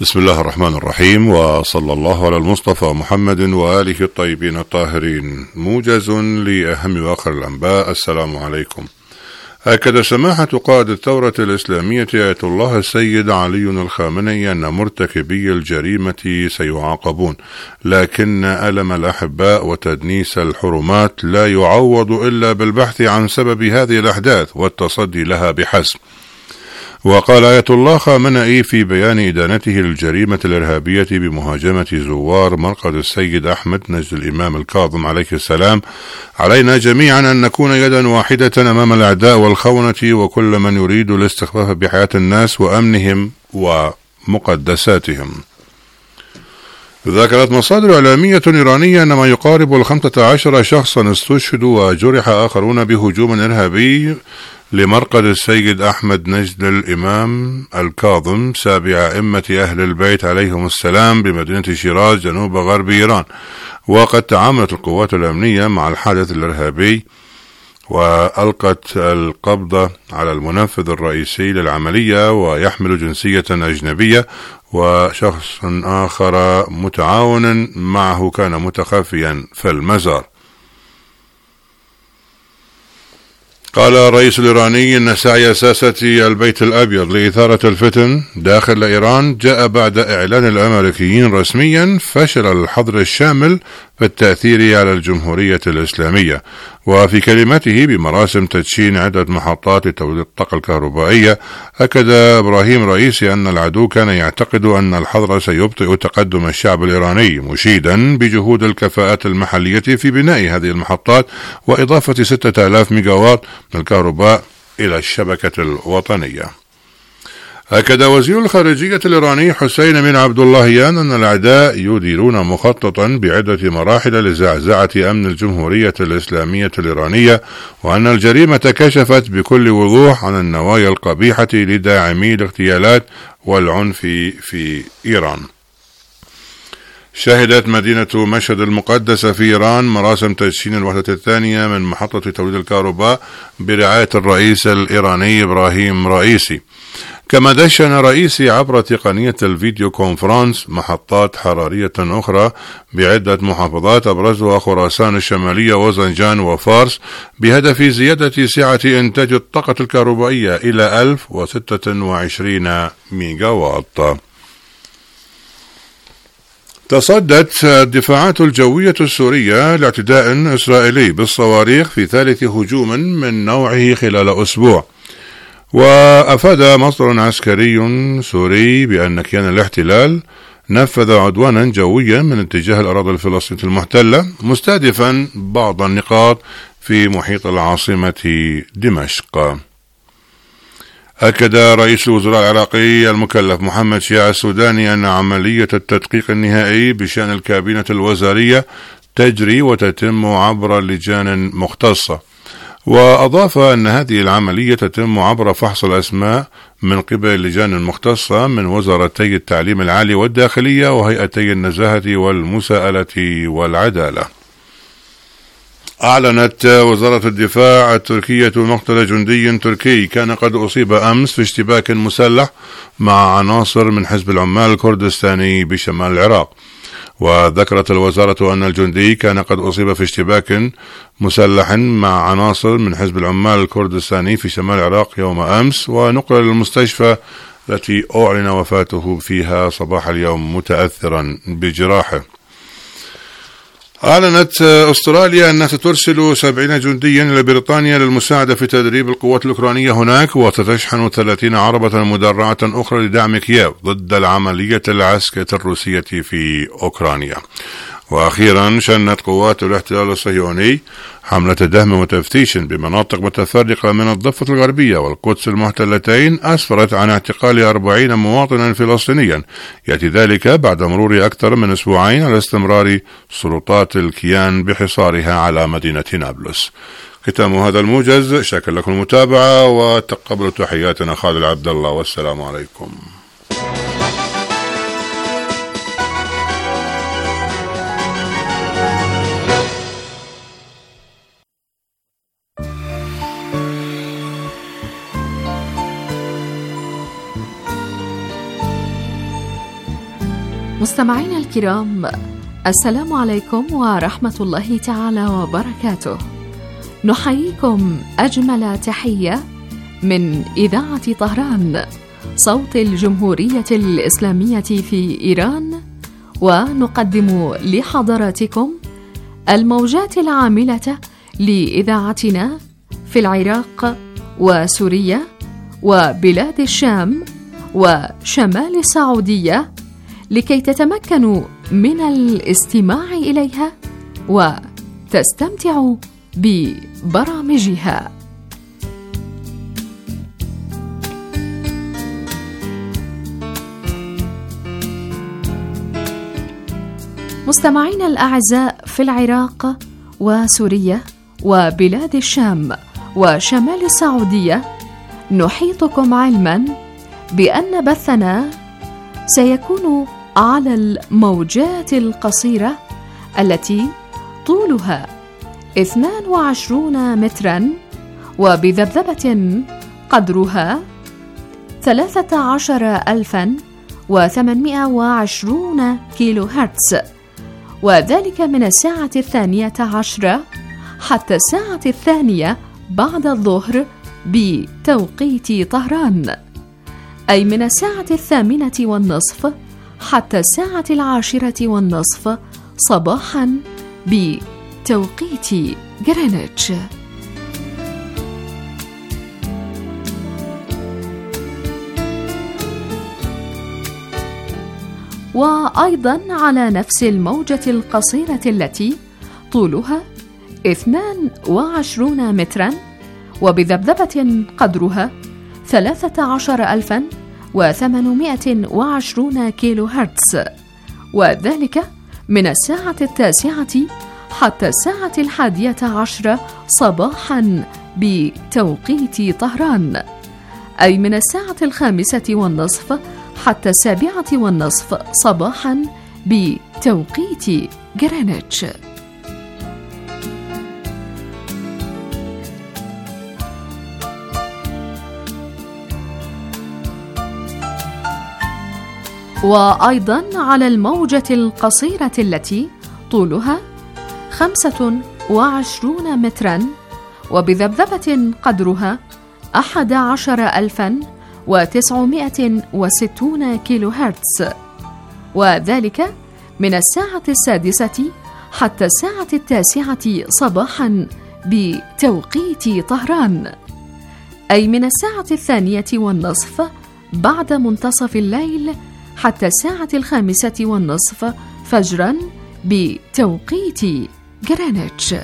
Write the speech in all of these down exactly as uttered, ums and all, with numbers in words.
بسم الله الرحمن الرحيم، وصلى الله على المصطفى محمد وآله الطيبين الطاهرين. موجز لأهم وآخر الأنباء. السلام عليكم. أكد سماحة قائد الثورة الإسلامية آية الله السيد علي الخامنئي أن مرتكبي الجريمة سيعاقبون، لكن ألم الأحباء وتدنيس الحرمات لا يعوض إلا بالبحث عن سبب هذه الأحداث والتصدي لها بحسب. وقال آية الله خامنئي في بيان إدانته للجريمة الإرهابية بمهاجمة زوار مرقد السيد أحمد نجد الإمام الكاظم عليه السلام: علينا جميعا أن نكون يدا واحدة أمام الأعداء والخونة وكل من يريد الاستخفاف بحياة الناس وأمنهم ومقدساتهم. ذكرت مصادر إعلامية إيرانية أن ما يقارب الخمسة عشر شخصا استشهدوا وجرح آخرون بهجوم إرهابي لمرقد السيد أحمد نجد الإمام الكاظم سابع أئمة أهل البيت عليهم السلام بمدينة شيراز جنوب غرب إيران. وقد تعاملت القوات الأمنية مع الحادث الإرهابي وألقت القبض على المنفذ الرئيسي للعملية ويحمل جنسية أجنبية، وشخص آخر متعاون معه كان متخفيا في المزار. قال الرئيس الإيراني إن سعي ساسة البيت الأبيض لإثارة الفتن داخل إيران جاء بعد إعلان الأمريكيين رسميا فشل الحظر الشامل في التأثير على الجمهورية الإسلامية. وفي كلمته بمراسم تدشين عدة محطات لتوليد الطاقة الكهربائية، أكد إبراهيم رئيسي أن العدو كان يعتقد أن الحظر سيبطئ تقدم الشعب الإيراني، مشيدا بجهود الكفاءات المحلية في بناء هذه المحطات وإضافة ستة آلاف ميجاوات من الكهرباء إلى الشبكة الوطنية. أكد وزير الخارجية الإيراني حسين بن عبد اللهيان أن الأعداء يديرون مخططا بعدة مراحل لزعزعة أمن الجمهورية الإسلامية الإيرانية، وأن الجريمة كشفت بكل وضوح عن النوايا القبيحة لداعمي الاغتيالات والعنف في إيران. شهدت مدينة مشهد المقدسة في إيران مراسم تدشين الوحدة الثانية من محطة توليد الكهرباء برعاية الرئيس الإيراني إبراهيم رئيسي. كما دشن رئيسي عبر تقنية الفيديو كونفرانس محطات حرارية أخرى بعدة محافظات أبرزها خراسان الشمالية وزنجان وفارس، بهدف زيادة سعة إنتاج الطاقة الكهربائية إلى ألف وستة وعشرين ميجاوات. تصدت الدفاعات الجوية السورية لاعتداء إسرائيلي بالصواريخ في ثالث هجوم من نوعه خلال أسبوع. وأفاد مصدر عسكري سوري بأن كيان الاحتلال نفذ عدوانا جويا من اتجاه الأراضي الفلسطينية المحتلة مستهدفا بعض النقاط في محيط العاصمة دمشق. أكد رئيس الوزراء العراقي المكلف محمد شياع السوداني أن عملية التدقيق النهائي بشأن الكابينة الوزارية تجري وتتم عبر لجان مختصة. وأضاف أن هذه العملية تتم عبر فحص الأسماء من قبل اللجان المختصة من وزارتي التعليم العالي والداخلية وهيئتي النزاهة والمساءلة والعدالة. أعلنت وزارة الدفاع التركية مقتل جندي تركي كان قد أصيب أمس في اشتباك مسلح مع عناصر من حزب العمال الكردستاني بشمال العراق. وذكرت الوزارة أن الجندي كان قد أصيب في اشتباك مسلح مع عناصر من حزب العمال الكردستاني في شمال العراق يوم أمس، ونقل للمستشفى التي أعلن وفاته فيها صباح اليوم متأثرا بجراحه. أعلنت أستراليا أنها سترسل سبعين جنديا إلى بريطانيا للمساعدة في تدريب القوات الأوكرانية هناك، وستشحن ثلاثين عربة مدرعة أخرى لدعم كييف ضد العملية العسكرية الروسية في أوكرانيا. وأخيرا شنت قوات الاحتلال الصهيوني حملة دهم وتفتيش بمناطق متفرقة من الضفة الغربية والقدس المحتلتين أسفرت عن اعتقال أربعين مواطنا فلسطينيا، يأتي ذلك بعد مرور أكثر من أسبوعين على استمرار سلطات الكيان بحصارها على مدينة نابلس. ختام هذا الموجز، شكرا لكم المتابعة وتقبلوا تحياتنا خالد عبد الله، والسلام عليكم. مستمعينا الكرام، السلام عليكم ورحمة الله تعالى وبركاته. نحييكم أجمل تحية من إذاعة طهران صوت الجمهورية الإسلامية في إيران، ونقدم لحضراتكم الموجات العاملة لإذاعتنا في العراق وسوريا وبلاد الشام وشمال السعودية، لكي تتمكنوا من الاستماع إليها وتستمتعوا ببرامجها. مستمعينا الأعزاء في العراق وسوريا وبلاد الشام وشمال السعودية، نحيطكم علما بأن بثنا سيكون على الموجات القصيرة التي طولها اثنان وعشرون مترا وبذبذبة قدرها ثلاثة عشر ألفا وثمانمائة وعشرين كيلو هرتز، وذلك من الساعة الثانية عشرة حتى الساعة الثانية بعد الظهر بتوقيت طهران، أي من الساعة الثامنة والنصف حتى الساعة العاشرة والنصف صباحا بتوقيت غرينتش. وأيضا على نفس الموجة القصيرة التي طولها اثنان وعشرون مترا وبذبذبة قدرها ثلاثة عشر ألفا وثمانمائة وعشرين كيلو هرتز، وذلك من الساعة التاسعة حتى الساعة الحادية عشرة صباحا بتوقيت طهران، أي من الساعة الخامسة والنصف حتى السابعة والنصف صباحا بتوقيت غرينتش. وأيضا على الموجة القصيرة التي طولها خمسة وعشرون مترا وبذبذبة قدرها أحد عشر ألفا وتسعمائة وستون كيلو هرتز، وذلك من الساعة السادسة حتى الساعة التاسعة صباحا بتوقيت طهران، أي من الساعة الثانية والنصف بعد منتصف الليل حتى الساعة الخامسة والنصف فجرا بتوقيت غرينتش.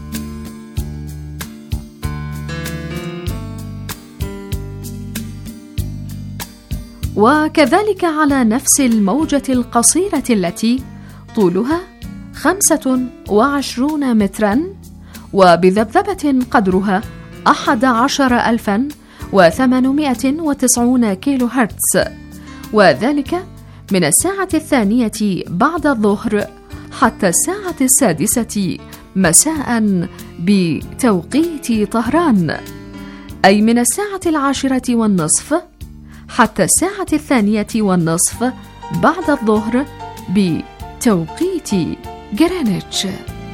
وكذلك على نفس الموجة القصيرة التي طولها خمسة وعشرون مترا وبذبذبة قدرها أحد عشر ألفا وثمانمائة وتسعين كيلو هرتز، وذلك من الساعة الثانية بعد الظهر حتى الساعة السادسة مساء بتوقيت طهران، أي من الساعة العاشرة والنصف حتى الساعة الثانية والنصف بعد الظهر بتوقيت غرينتش.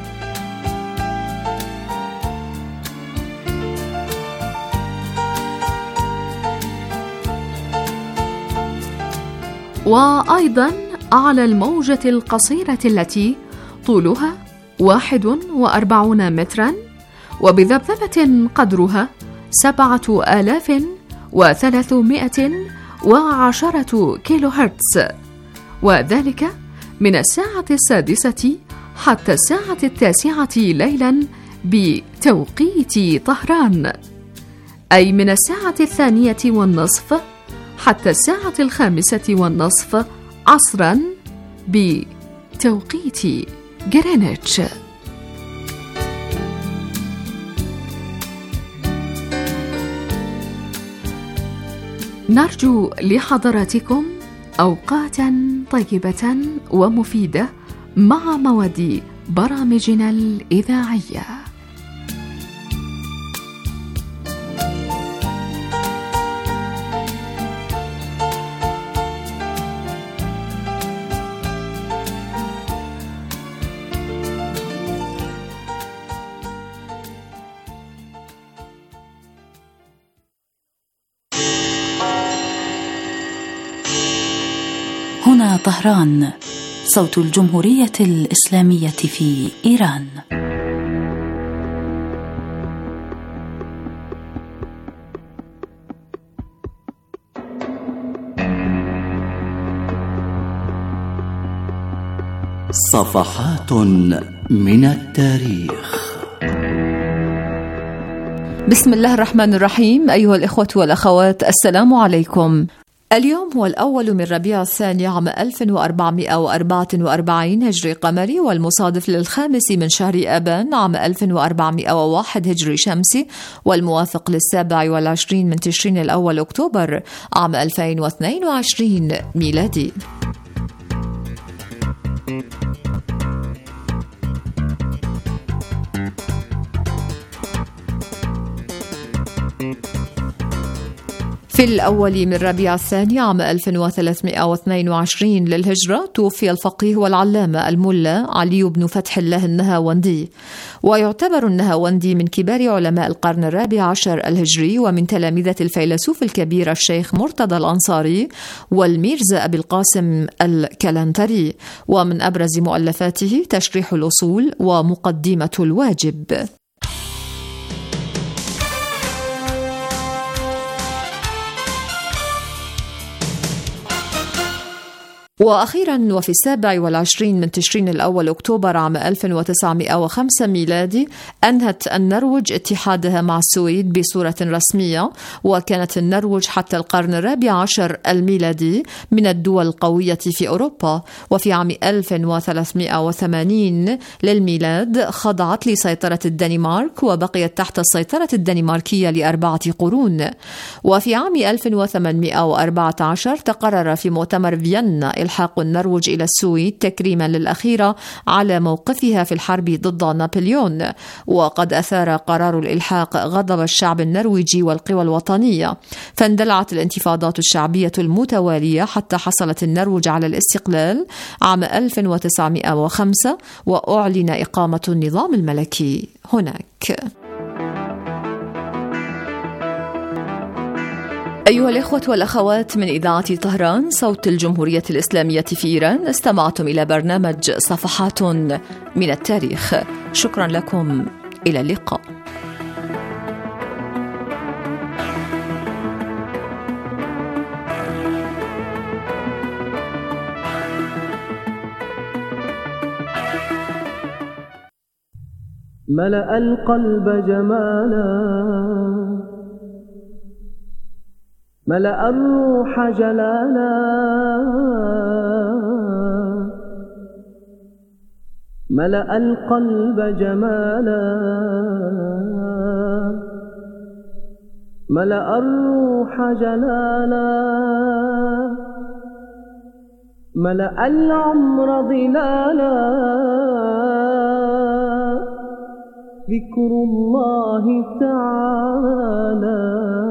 وأيضا على الموجة القصيرة التي طولها واحد وأربعون مترا وبذبذبة قدرها سبعة آلاف وثلاثمائة وعشرة كيلو هرتز، وذلك من الساعة السادسة حتى الساعة التاسعة ليلا بتوقيت طهران، أي من الساعة الثانية والنصف حتى الساعة الخامسة والنصف عصرا بتوقيت غرينتش. نرجو لحضراتكم أوقاتا طيبة ومفيدة مع مواد برامجنا الإذاعية. طهران، صوت الجمهورية الإسلامية في إيران. صفحات من التاريخ. بسم الله الرحمن الرحيم. أيها الإخوة والأخوات، السلام عليكم. اليوم هو الأول من ربيع الثاني عام ألف وأربعمائة وأربعة وأربعين هجري قمري، والمصادف للخامس من شهر آبان عام ألف وأربعمائة وواحد هجري شمسي، والموافق للسابع والعشرين من تشرين الأول أكتوبر عام ألفين واثنين وعشرين ميلادي. في الأول من ربيع الثاني عام ألف وثلاثمائة واثنين وعشرين للهجرة توفي الفقيه والعلامة الملا علي بن فتح الله النهاوندي، ويعتبر النهاوندي من كبار علماء القرن الرابع عشر الهجري، ومن تلامذة الفيلسوف الكبير الشيخ مرتضى الأنصاري والميرزا أبي القاسم الكلنتري، ومن أبرز مؤلفاته تشريح الأصول ومقدمة الواجب. وأخيرا وفي السابع والعشرين من تشرين الأول أكتوبر عام ألف وتسعمائة وخمسة ميلادي أنهت النرويج اتحادها مع السويد بصورة رسمية، وكانت النرويج حتى القرن الرابع عشر الميلادي من الدول القوية في أوروبا، وفي عام ألف وثلاثمائة وثمانين للميلاد خضعت لسيطرة الدنمارك، وبقيت تحت السيطرة الدنماركية لأربعة قرون. وفي عام ألف وثمانمائة وأربعة عشر تقرر في مؤتمر فيينا إلحاق النرويج إلى السويد تكريما للأخيرة على موقفها في الحرب ضد نابليون، وقد أثار قرار الإلحاق غضب الشعب النرويجي والقوى الوطنية، فاندلعت الانتفاضات الشعبية المتوالية حتى حصلت النرويج على الاستقلال عام ألف وتسعمائة وخمسة، وأعلن إقامة النظام الملكي هناك. أيها الإخوة والأخوات، من إذاعة طهران صوت الجمهورية الإسلامية في إيران، استمعتم إلى برنامج صفحات من التاريخ. شكرا لكم، إلى اللقاء. ملأ القلب جمالا، ملأ الروح جلالا، ملأ القلب جمالا، ملأ الروح جلالا، ملأ العمر ظلالا، ذكر الله تعالى.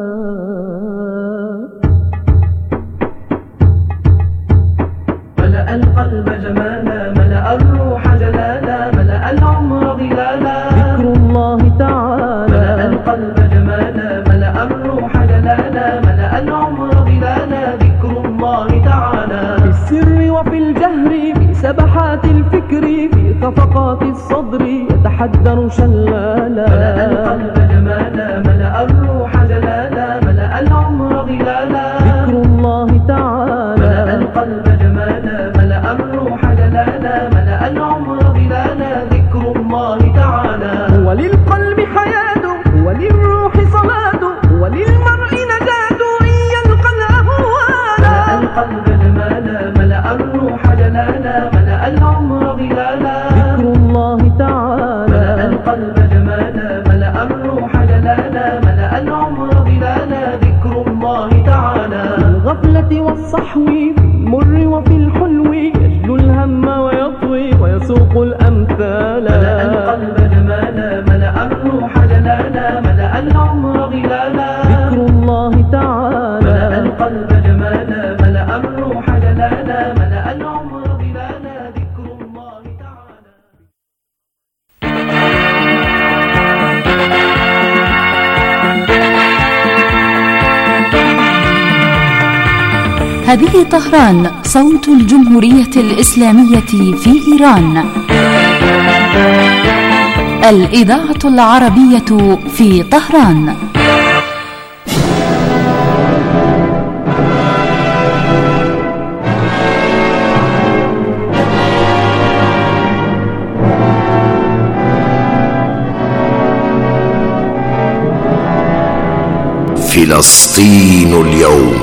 ملأ القلب جمالا، ملأ الروح جلالا، ملأ العمر ظلالا، ذكر الله تعالى. ملأ القلب جمالا، ملأ الروح جلالا، ملأ العمر ظلالا، ذكر الله تعالى. في السر وفي الجهر، في سبحات الفكر، في خفقات الصدر يتحدر شلالا. ملأ القلب جمالا، ملأ الروح جلالا، ملأ العمر ظلالا، ذكر الله تعالى. ملأ القلب جمالا، ملأ الروح جلالا، ملأ العمر ظلالا، ذكر الله تعالى. هو للقلب حياته، هو للروح صلاته، هو للمرء نجاته إن يلقى الأهوالا. ملأ القلب جمالا، ملأ الروح جلالا، ملأ العمر ظلالا، ذكر الله تعالى. ملأ القلب جمالا، ملأ الروح جلالا، ملأ العمر ظلالا، ذكر الله تعالى. في الغفلة والصحو، في المر وفي الحلو، يجلو الهم ويطوي ويسوق الأمثال. ملأ القلب جمالا، ملأ الروح جلالا، ملأ العمر ظلالا، ذكر الله تعالى. ملأ القلب جمالا، ملأ الروح جلالا، ملأ العمر ظلالا، ذكر الله تعالى. هذه طهران، صوت الجمهورية الإسلامية في إيران. الإذاعة العربية في طهران. فلسطين اليوم.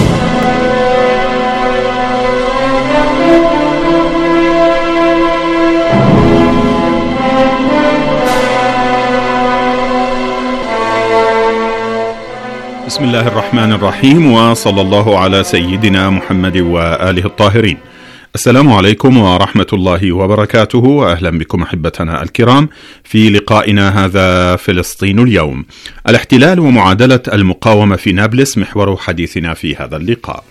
بسم الله الرحمن الرحيم، وصلى الله على سيدنا محمد وآله الطاهرين. السلام عليكم ورحمة الله وبركاته، وأهلا بكم أحبتنا الكرام في لقائنا هذا فلسطين اليوم. الاحتلال ومعادلة المقاومة في نابلس محور حديثنا في هذا اللقاء.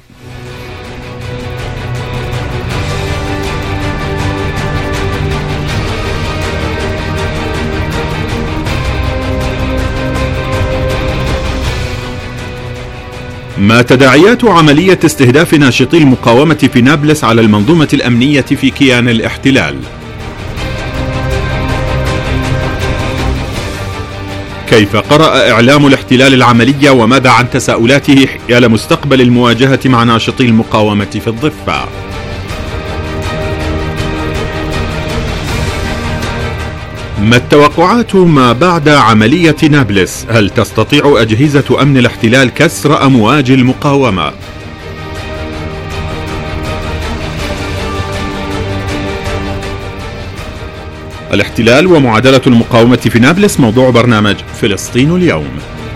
ما تداعيات عملية استهداف ناشطي المقاومة في نابلس على المنظومة الأمنية في كيان الاحتلال؟ كيف قرأ إعلام الاحتلال العملية، وماذا عن تساؤلاته حيال مستقبل المواجهة مع ناشطي المقاومة في الضفة؟ ما التوقعات ما بعد عملية نابلس؟ هل تستطيع أجهزة أمن الاحتلال كسر أمواج المقاومة؟ الاحتلال ومعادلة المقاومة في نابلس موضوع برنامج فلسطين اليوم.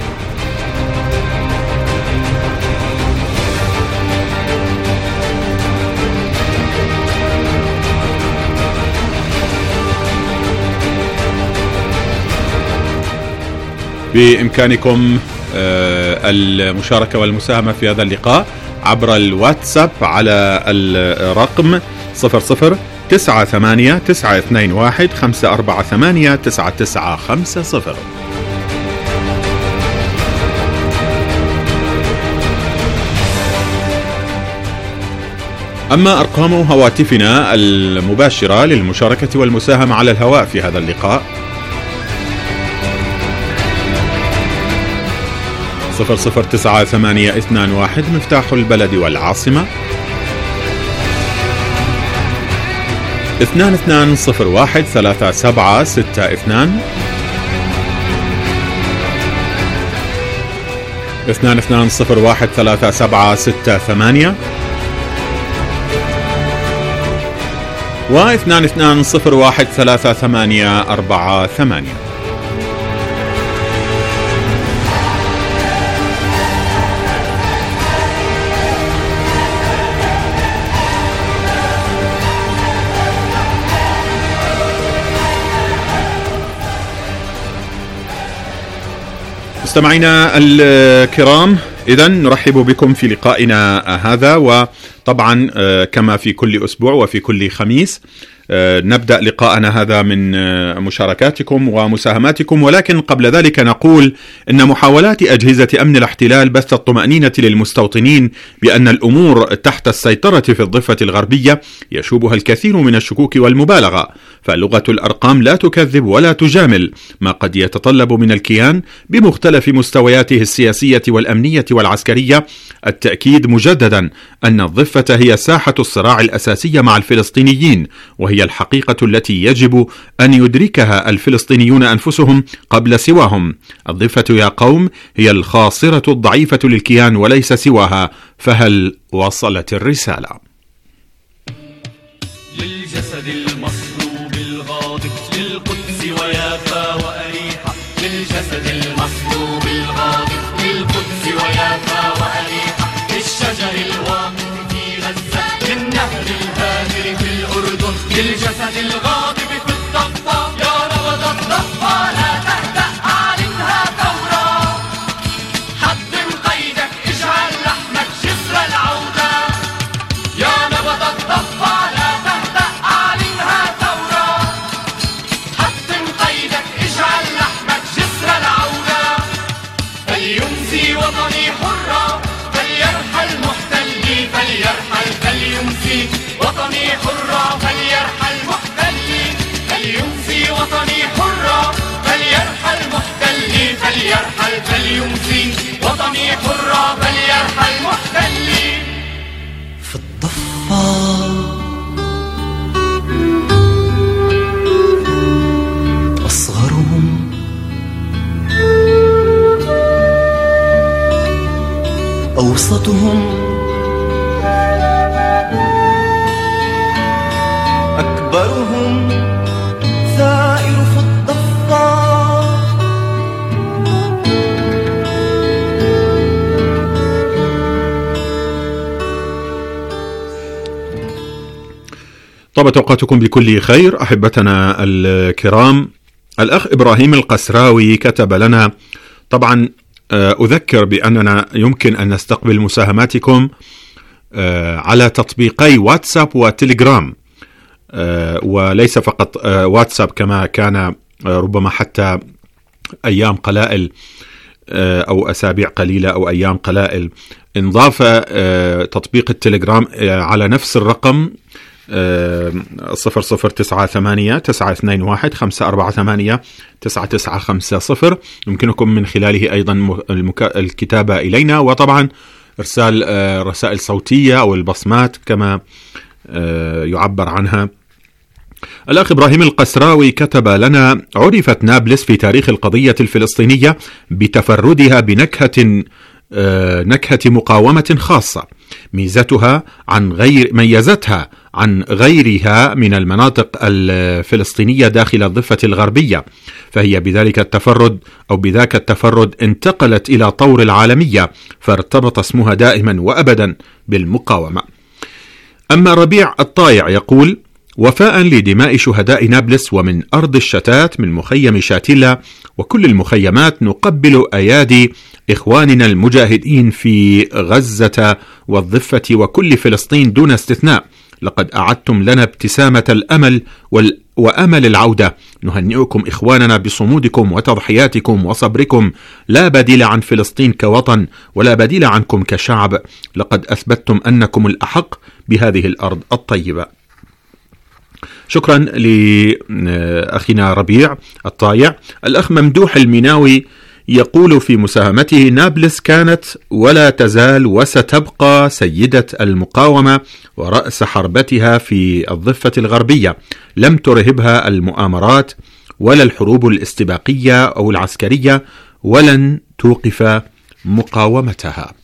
بإمكانكم المشاركة والمساهمة في هذا اللقاء عبر الواتساب على الرقم صفر صفر تسعة ثمانية تسعة اثنين واحد خمسة أربعة ثمانية تسعة تسعة خمسة صفر. أما أرقام هواتفنا المباشرة للمشاركة والمساهمة على الهواء في هذا اللقاء صفر صفر تسعة ثمانية اثنان واحد مفتاح البلد والعاصمة، اثنان اثنان صفر واحد ثلاثة سبعة ستة اثنان، اثنان اثنان صفر واحد ثلاثة سبعة ستة ثمانية، واثنان اثنان صفر واحد ثلاثة ثمانية أربعة ثمانية. مستمعينا الكرام، إذن نرحب بكم في لقائنا هذا، وطبعا كما في كل أسبوع وفي كل خميس نبدأ لقاءنا هذا من مشاركاتكم ومساهماتكم. ولكن قبل ذلك نقول إن محاولات أجهزة أمن الاحتلال بث الطمأنينة للمستوطنين بأن الأمور تحت السيطرة في الضفة الغربية يشوبها الكثير من الشكوك والمبالغة، فلغة الأرقام لا تكذب ولا تجامل، ما قد يتطلب من الكيان بمختلف مستوياته السياسية والأمنية والعسكرية التأكيد مجددا أن الضفة هي ساحة الصراع الأساسية مع الفلسطينيين، وهي الحقيقة التي يجب أن يدركها الفلسطينيون أنفسهم قبل سواهم. الضفة يا قوم هي الخاصرة الضعيفة للكيان وليس سواها، فهل وصلت الرسالة؟ للجسد المصلوب الغاضب للقدس ويافا وأريحة، للجسد المصلوب الغاضب للقدس ويافا وأريحة، للشجر الواقف في غزة للنهر الهادر في الأردن، للجسد الغاضب في الضفة يا نبض الضفة لا تهدأ أعلنها ثورة، حطم قيدك اجعل لحمك جسر العودة، يا نبض الضفة لا تهدأ أعلنها ثورة، حطم قيدك اجعل لحمك جسر العودة، فليمسي وطني حرة فليرحل محتلي فليرحل فليمسي وطني حرة فليرحل محتلي فليمسي وطني حرة فليرحل محتلي فليرحل فليمسي وطني حرة فليرحل محتلي. في الضفة أصغرهم أوسطهم أكبرهم ثائر في الضفة. طابت أوقاتكم بكل خير أحبتنا الكرام. الأخ إبراهيم القسراوي كتب لنا، طبعا أذكر بأننا يمكن أن نستقبل مساهماتكم على تطبيقي واتساب وتليجرام، وليس فقط واتساب كما كان ربما حتى أيام قلائل أو أسابيع قليلة أو أيام قلائل. انضاف تطبيق التليجرام على نفس الرقم صفر صفر تسعة ثمانية تسعة اثنين واحد خمسة أربعة ثمانية تسعة تسعة خمسة صفر. يمكنكم من خلاله أيضا الكتابة إلينا، وطبعا إرسال رسائل صوتية أو البصمات كما يعبر عنها. الأخ إبراهيم القسراوي كتب لنا: عرفت نابلس في تاريخ القضية الفلسطينية بتفردها بنكهة نكهة مقاومة خاصة ميزتها عن غير ميزتها عن غيرها من المناطق الفلسطينية داخل الضفة الغربية، فهي بذلك التفرد أو بذاك التفرد انتقلت إلى طور العالمية، فارتبط اسمها دائما وأبدا بالمقاومة. أما ربيع الطايع يقول: وفاء لدماء شهداء نابلس ومن أرض الشتات من مخيم شاتيلا وكل المخيمات نقبل أيادي إخواننا المجاهدين في غزة والضفة وكل فلسطين دون استثناء. لقد أعدتم لنا ابتسامة الأمل وال... وأمل العودة. نهنئكم إخواننا بصمودكم وتضحياتكم وصبركم. لا بديل عن فلسطين كوطن ولا بديل عنكم كشعب. لقد أثبتتم أنكم الأحق بهذه الأرض الطيبة. شكرا لأخينا ربيع الطايع. الأخ ممدوح المناوي يقول في مساهمته: نابلس كانت ولا تزال وستبقى سيدة المقاومة ورأس حربتها في الضفة الغربية. لم ترهبها المؤامرات ولا الحروب الاستباقية أو العسكرية، ولن توقف مقاومتها.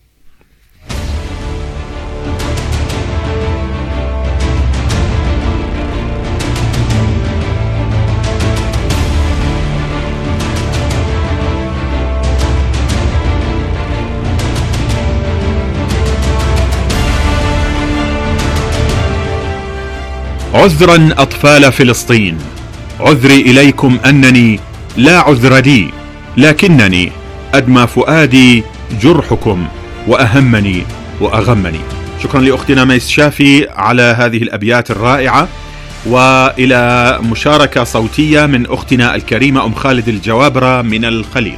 عذرا أطفال فلسطين، عذري إليكم أنني لا عذر لي، لكنني أدمى فؤادي جرحكم وأهمني وأغمني. شكرا لأختنا ميس شافي على هذه الأبيات الرائعة، وإلى مشاركة صوتية من أختنا الكريمة أم خالد الجوابرة من الخليل.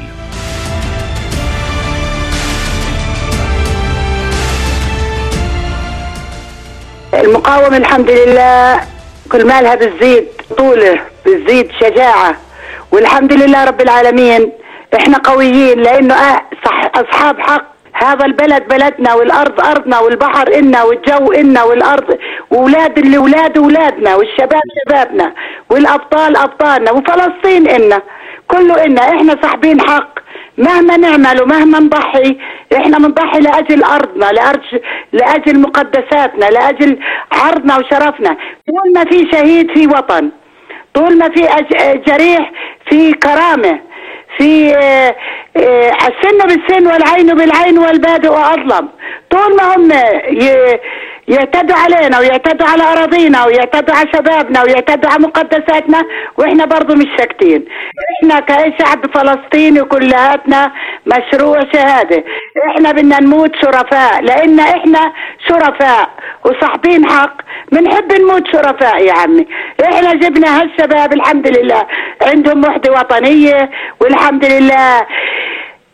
المقاومة الحمد لله كل مالها بتزيد طوله، بتزيد شجاعة، والحمد لله رب العالمين. احنا قويين لانه صح اصحاب حق. هذا البلد بلدنا، والارض ارضنا، والبحر إلنا، والجو إلنا، والارض واولاد اللي اولاد اولادنا، والشباب شبابنا، والابطال ابطالنا، وفلسطين إلنا، كله إلنا. احنا صاحبين حق مهما نعمل ومهما نضحي. احنا بنضحي لاجل ارضنا، لاجل لاجل مقدساتنا، لاجل عرضنا وشرفنا. طول ما في شهيد في وطن، طول ما في جريح في كرامه، في السن بالسن والعين بالعين والبادئ اظلم. طول ما هم يعتدوا علينا ويعتدوا على اراضينا ويعتدوا على شبابنا ويعتدوا على مقدساتنا، واحنا برضو مش ساكتين. احنا كشعب فلسطيني كلياتنا مشروع شهاده. احنا بدنا نموت شرفاء، لان احنا شرفاء وصاحبين حق. بنحب نموت شرفاء يا عمي. احنا جبنا هالشباب الحمد لله عندهم وحده وطنيه، والحمد لله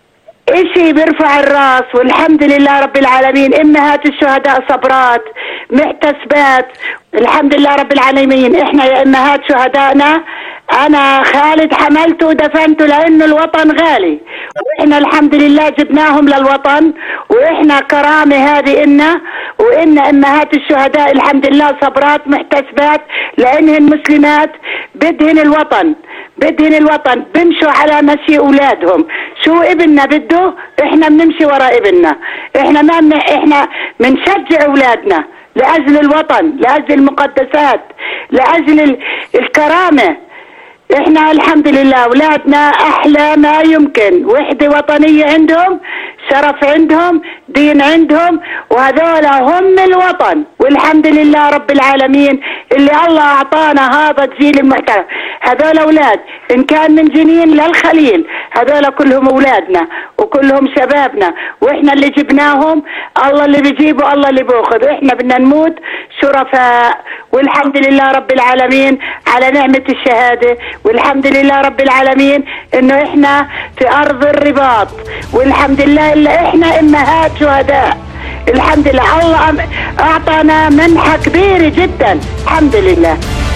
اشي بيرفع الراس. والحمد لله رب العالمين، امهات الشهداء صبرات محتسبات، الحمد لله رب العالمين. احنا يا امهات شهدائنا، انا خالد حملته ودفنته لانه الوطن غالي، واحنا الحمد لله جبناهم للوطن، واحنا كرامة هذه إلنا، وإن امهات الشهداء الحمد لله صبرات محتسبات لانهن مسلمات، بدهن الوطن بدهن الوطن بمشوا على مشي اولادهم. شو ابننا بده احنا بنمشي وراء ابننا، احنا ما من احنا بنشجع اولادنا لاجل الوطن، لاجل المقدسات، لاجل ال... الكرامة. احنا الحمد لله اولادنا احلى ما يمكن، وحدة وطنية عندهم، شرف عندهم، دين عندهم، وهذول هم الوطن. والحمد لله رب العالمين اللي الله اعطانا هذا الجيل المحترم. هذول اولاد ان كان من جنين للخليل، هذول كلهم اولادنا وكلهم شبابنا، واحنا اللي جبناهم. الله اللي بيجيبه الله اللي بياخذ، احنا بدنا نموت شرفاء. والحمد لله رب العالمين على نعمة الشهادة، والحمد لله رب العالمين انه احنا في ارض الرباط، والحمد لله الا احنا امهات شهداء. الحمد لله الله اعطانا منحة كبيرة جدا، الحمد لله.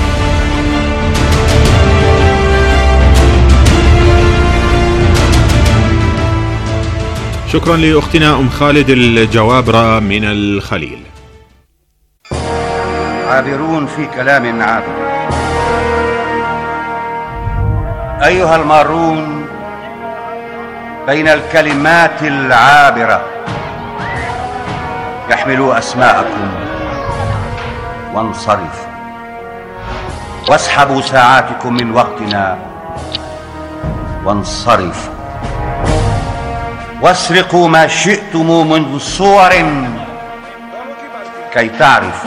شكرا لأختنا أم خالد الجوابرة من الخليل. عابرون في كلام عابر. أيها المارون بين الكلمات العابرة، يحملوا أسماءكم وانصرفوا، واسحبوا ساعاتكم من وقتنا وانصرفوا، واسرقوا ما شئتم من صور كي تعرفوا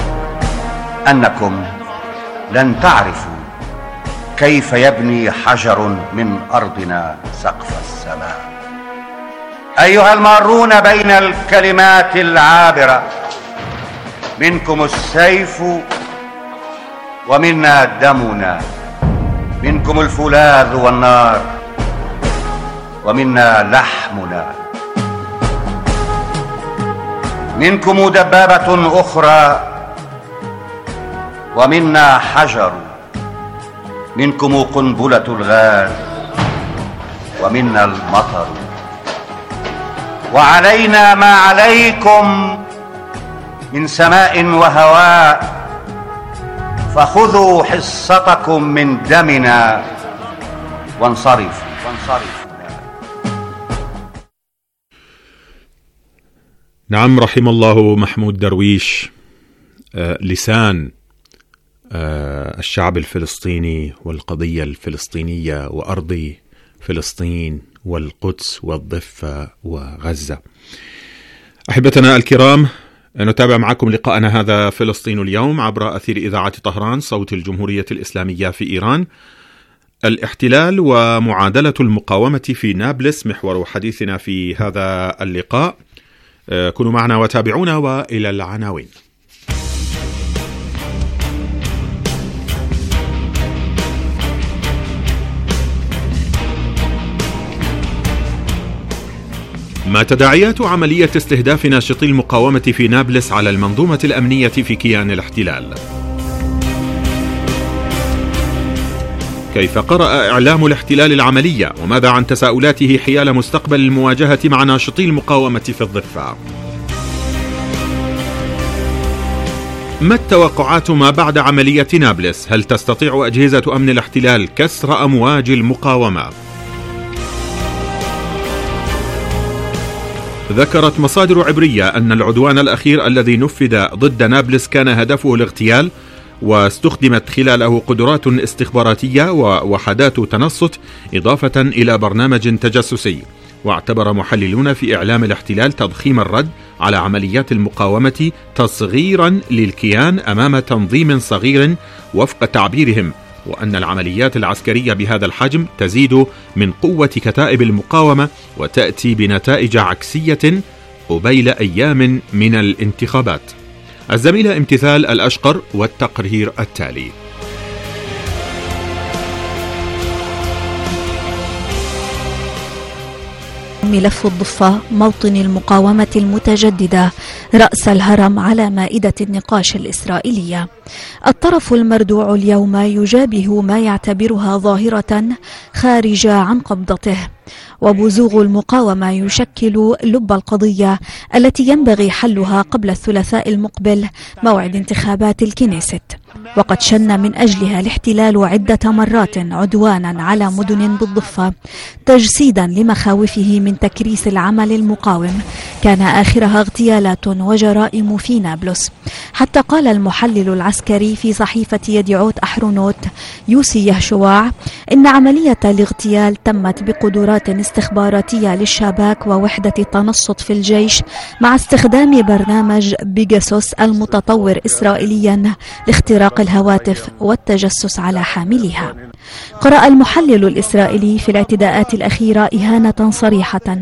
أنكم لن تعرفوا كيف يبني حجر من أرضنا سقف السماء. أيها المارون بين الكلمات العابرة، منكم السيف ومنا دمنا، منكم الفولاذ والنار ومنا لحمنا، منكم دبابة أخرى ومنا حجر، منكم قنبلة الغاز ومنا المطر، وعلينا ما عليكم من سماء وهواء، فخذوا حصتكم من دمنا وانصرفوا وانصرفوا. نعم، رحم الله محمود درويش، آه لسان آه الشعب الفلسطيني والقضية الفلسطينية وأرض فلسطين والقدس والضفة وغزة. أحبتنا الكرام، نتابع معكم لقاءنا هذا فلسطين اليوم عبر أثير إذاعة طهران صوت الجمهورية الإسلامية في إيران. الاحتلال ومعادلة المقاومة في نابلس محور حديثنا في هذا اللقاء. كونوا معنا وتابعونا، وإلى العناوين. ما تداعيات عملية استهداف ناشطي المقاومة في نابلس على المنظومة الأمنية في كيان الاحتلال؟ كيف قرأ إعلام الاحتلال العملية، وماذا عن تساؤلاته حيال مستقبل المواجهة مع ناشطي المقاومة في الضفة؟ ما التوقعات ما بعد عملية نابلس؟ هل تستطيع أجهزة أمن الاحتلال كسر أمواج المقاومة؟ ذكرت مصادر عبرية أن العدوان الأخير الذي نفذ ضد نابلس كان هدفه الاغتيال، واستخدمت خلاله قدرات استخباراتية ووحدات تنصت إضافة إلى برنامج تجسسي. واعتبر محللون في إعلام الاحتلال تضخيم الرد على عمليات المقاومة تصغيرا للكيان أمام تنظيم صغير وفق تعبيرهم، وأن العمليات العسكرية بهذا الحجم تزيد من قوة كتائب المقاومة وتأتي بنتائج عكسية قبيل أيام من الانتخابات. الزميلة امتثال الأشقر والتقرير التالي. ملف الضفة موطن المقاومة المتجددة رأس الهرم على مائدة النقاش الإسرائيلية. الطرف المردوع اليوم يجابه ما يعتبرها ظاهرة خارجة عن قبضته، وبزوغ المقاومة يشكل لب القضية التي ينبغي حلها قبل الثلاثاء المقبل موعد انتخابات الكنيست. وقد شن من أجلها الاحتلال عدة مرات عدوانا على مدن بالضفة تجسيدا لمخاوفه من تكريس العمل المقاوم، كان آخرها اغتيالات وجرائم في نابلس. حتى قال المحلل العسكري في صحيفة يدعوت أحرونوت يوسي يهشواع إن عملية الاغتيال تمت بقدرات استخباراتية للشباك ووحدة تنصت في الجيش مع استخدام برنامج بيجاسوس المتطور إسرائيليا لاختراق الهواتف والتجسس على حاملها. قرأ المحلل الإسرائيلي في الاعتداءات الأخيرة إهانة صريحة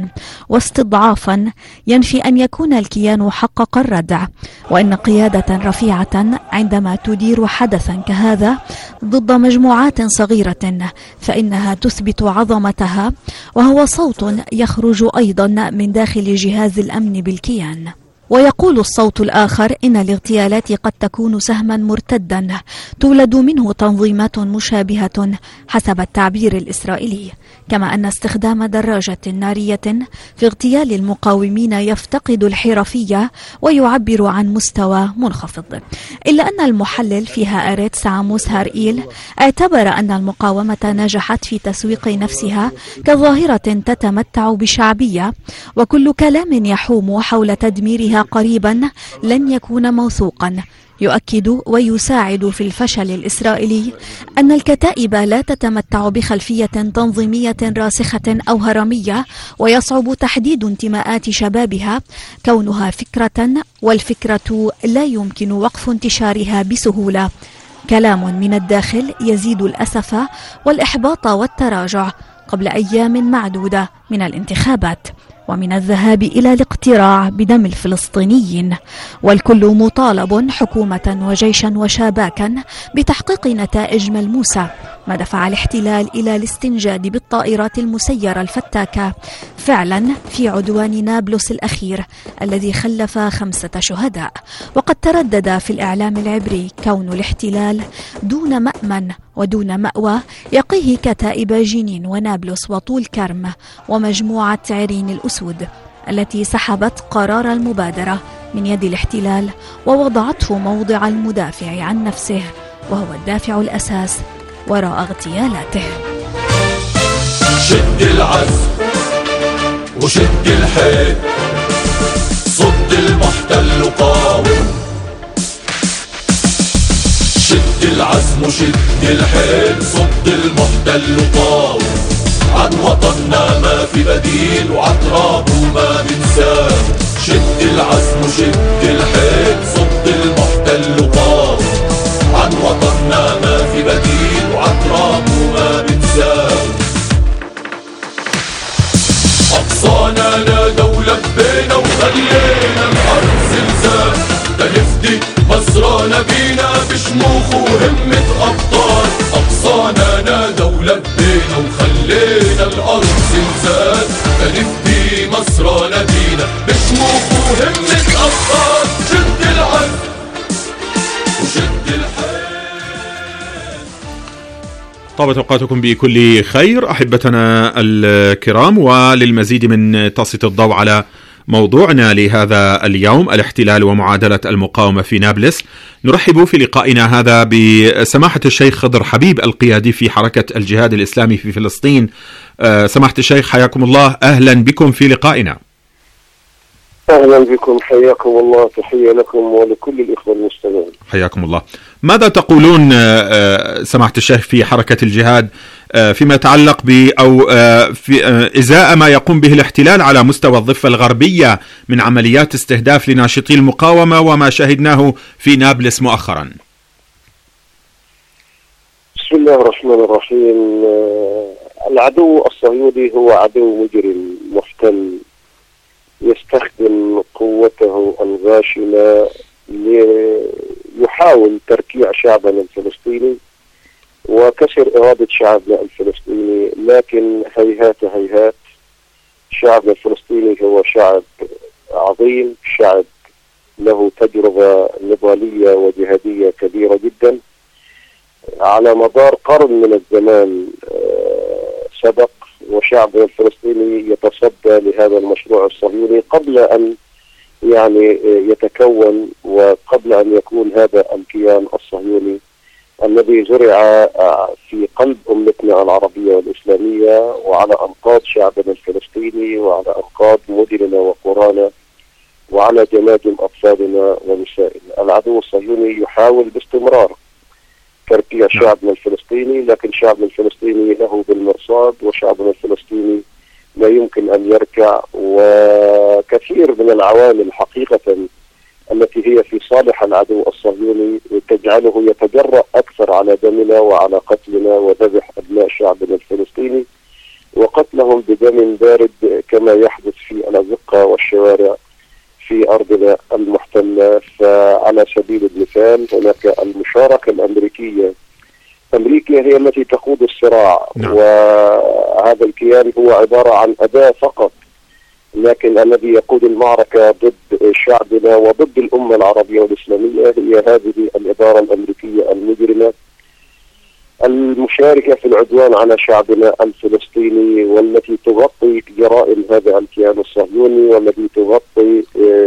واستضعافا ينفي أن يكون الكيان حقق الردع، وإن قيادة رفيعة عندما تدير حدثا كهذا ضد مجموعات صغيرة فإنها تثبت عظمتها، وهو صوت يخرج أيضا من داخل جهاز الأمن بالكيان. ويقول الصوت الآخر إن الاغتيالات قد تكون سهما مرتدا تولد منه تنظيمات مشابهة حسب التعبير الإسرائيلي، كما أن استخدام دراجة نارية في اغتيال المقاومين يفتقد الحرفية ويعبر عن مستوى منخفض. إلا أن المحلل في هآرتس عاموس هارئيل اعتبر أن المقاومة نجحت في تسويق نفسها كظاهرة تتمتع بشعبية، وكل كلام يحوم حول تدميرها قريبا لن يكون موثوقا. يؤكد ويساعد في الفشل الإسرائيلي أن الكتائب لا تتمتع بخلفية تنظيمية راسخة أو هرمية، ويصعب تحديد انتماءات شبابها كونها فكرة، والفكرة لا يمكن وقف انتشارها بسهولة. كلام من الداخل يزيد الأسف والإحباط والتراجع قبل أيام معدودة من الانتخابات ومن الذهاب إلى الاقتراع بدم الفلسطينيين، والكل مطالب حكومة وجيشا وشباكا بتحقيق نتائج ملموسة، ما دفع الاحتلال إلى الاستنجاد بالطائرات المسيرة الفتاكة فعلا في عدوان نابلس الأخير الذي خلف خمسة شهداء. وقد تردد في الإعلام العبري كون الاحتلال دون مأمن ودون مأوى يقيه كتائب جنين ونابلس وطول كرم ومجموعة عرين الأسود التي سحبت قرار المبادرة من يد الاحتلال ووضعته موضع المدافع عن نفسه، وهو الدافع الأساس وراء اغتيالاته. شد العزم وشد الحيل، صد المحتل قاوم. شد العزم وشد الحيل، صد المحتل قاوم. عن وطننا ما في بديل وعن ترابه ما بنساه. شد العزم وشد الحيل، صد المحتل قاوم. عن وطننا ما في بديل وعن ترابه ما بنساه. أقصانا نادوا لبينا وخلينا الأرض زلزال. تنفدي مصرانا بينا بشموخ وهمة أبطال. أقصانا نادوا لبينا وخلينا الأرض زلزال. تنفدي مصرانا بينا بشموخ وهمة أبطال. شد العزم وشد الحيل. طابت أوقاتكم بكل خير أحبتنا الكرام، وللمزيد من تسليط الضوء على موضوعنا لهذا اليوم الاحتلال ومعادلة المقاومة في نابلس، نرحب في لقائنا هذا بسماحة الشيخ خضر حبيب القيادي في حركة الجهاد الإسلامي في فلسطين. سماحة الشيخ حياكم الله، أهلا بكم في لقائنا. أهلا بكم، حياكم الله، تحية لكم ولكل الإخوة المستمعين. حياكم الله. ماذا تقولون سماحة الشيخ في حركة الجهاد فيما يتعلق ب أو في إزاء ما يقوم به الاحتلال على مستوى الضفة الغربية من عمليات استهداف لناشطي المقاومة وما شاهدناه في نابلس مؤخرا؟ بسم الله الرحمن الرحيم. العدو الصهيوني هو عدو مجرم محتل يستخدم قوته الغاشمة ليحاول تركيع شعبنا الفلسطيني وكسر إرادة شعبنا الفلسطيني، لكن هيهات هيهات الشعب الفلسطيني هو شعب عظيم، شعب له تجربة نضالية وجهادية كبيرة جدا على مدار قرن من الزمان سبق، وشعبنا الفلسطيني يتصدى لهذا المشروع الصهيوني قبل أن يعني يتكون وقبل أن يكون هذا الكيان الصهيوني الذي زرع في قلب أمتنا العربية والإسلامية وعلى أنقاض شعبنا الفلسطيني وعلى أنقاض مدننا وقرانا وعلى جماجم أطفالنا ونسائنا. العدو الصهيوني يحاول باستمرار تركيع شعبنا الفلسطيني، لكن شعبنا الفلسطيني له بالمرصاد، وشعبنا الفلسطيني لا يمكن أن يركع. وكثير من العوامل حقيقة التي هي في صالح العدو الصهيوني تجعله يتجرأ أكثر على دمنا وعلى قتلنا وذبح أبناء شعبنا الفلسطيني وقتلهم بدم بارد كما يحدث في الأزقة والشوارع في أرضنا المحتلة. فعلى سبيل المثال هناك المشاركة الأمريكية، أمريكا هي التي تقود الصراع، نعم. وهذا الكيان هو عبارة عن أداة فقط، لكن الذي يقود المعركة ضد شعبنا وضد الأمة العربية والإسلامية هي هذه الإدارة الأمريكية المجرمة المشاركة في العدوان على شعبنا الفلسطيني، والتي تغطي جرائم هذا الكيان الصهيوني، والتي تغطي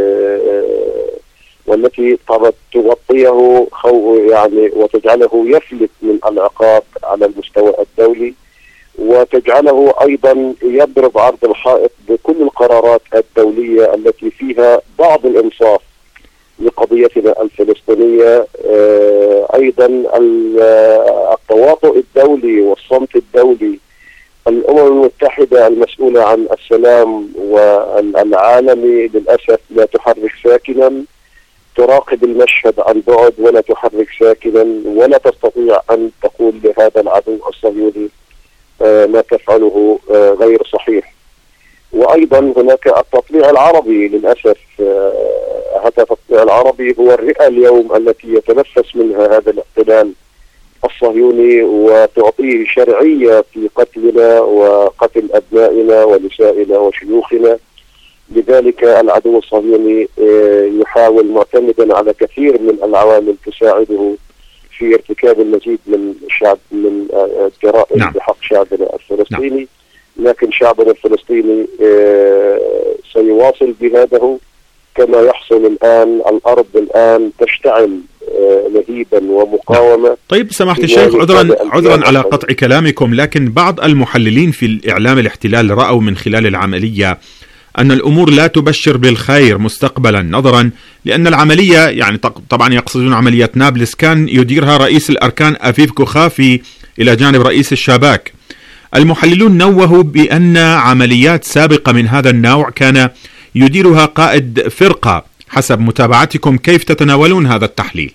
والتي تغطيه خو يعني وتجعله يفلت من العقاب على المستوى الدولي، وتجعله أيضا يضرب عرض الحائط بكل القرارات الدولية التي فيها بعض الإنصاف لقضيتنا الفلسطينية. أيضا التواطؤ الدولي والصمت الدولي، الأمم المتحدة المسؤولة عن السلام والعالمي للأسف لا تحرك ساكنا، تراقب المشهد عن بعد ولا تحرك ساكنا، ولا تستطيع أن تقول لهذا العدو الصهيوني ما تفعله غير صحيح. وأيضا هناك التطليع العربي للأسف، هذا التطليع العربي هو الرئة اليوم التي يتنفس منها هذا الاحتلال الصهيوني وتعطيه شرعية في قتلنا وقتل أبنائنا ونسائنا وشيوخنا. لذلك العدو الصهيوني يحاول معتمدا على كثير من العوامل تساعده في ارتكاب المزيد من شعب من الجرائم نعم. بحق شعبنا الفلسطيني، نعم. لكن شعبنا الفلسطيني سيواصل جهاده كما يحصل الآن. الأرض الآن تشتعل لهيبا ومقاومة. نعم. طيب سماحة الشيخ، عذرا عذرا على قطع كلامكم، لكن بعض المحللين في الإعلام الاحتلال رأوا من خلال العملية أن الأمور لا تبشر بالخير مستقبلا، نظرا لأن العملية يعني طبعا يقصدون عملية نابلس كان يديرها رئيس الأركان أفيف كوخافي إلى جانب رئيس الشباك. المحللون نوهوا بأن عمليات سابقة من هذا النوع كان يديرها قائد فرقة. حسب متابعتكم كيف تتناولون هذا التحليل؟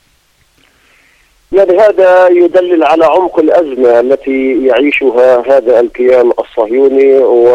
يعني هذا يدلل على عمق الأزمة التي يعيشها هذا الكيان الصهيوني،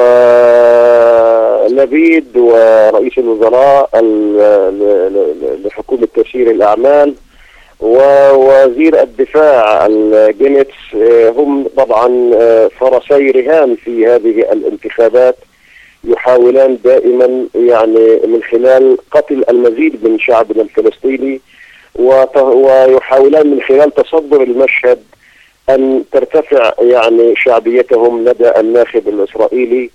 ونبيد ورئيس الوزراء لحكومة تسيير الأعمال ووزير الدفاع الجينيتس هم طبعا فرسي رهان في هذه الانتخابات، يحاولان دائما يعني من خلال قتل المزيد من شعبنا الفلسطيني، ويحاولان من خلال تصدر المشهد أن ترتفع يعني شعبيتهم لدى الناخب الإسرائيلي.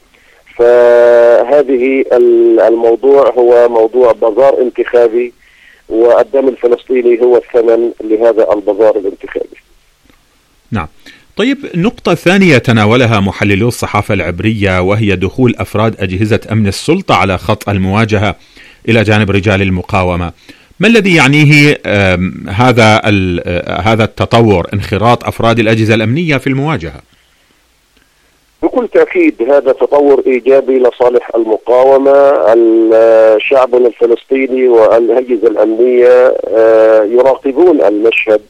فهذه الموضوع هو موضوع بازار انتخابي، والدم الفلسطيني هو الثمن لهذا البازار الانتخابي. نعم. طيب، نقطة ثانية تناولها محللو الصحافة العبرية وهي دخول أفراد أجهزة أمن السلطة على خط المواجهة إلى جانب رجال المقاومة. ما الذي يعنيه هذا هذا التطور، انخراط أفراد الأجهزة الأمنية في المواجهة؟ بكل تأكيد هذا تطور إيجابي لصالح المقاومة. شعبنا الفلسطيني والأجهزة الأمنية يراقبون المشهد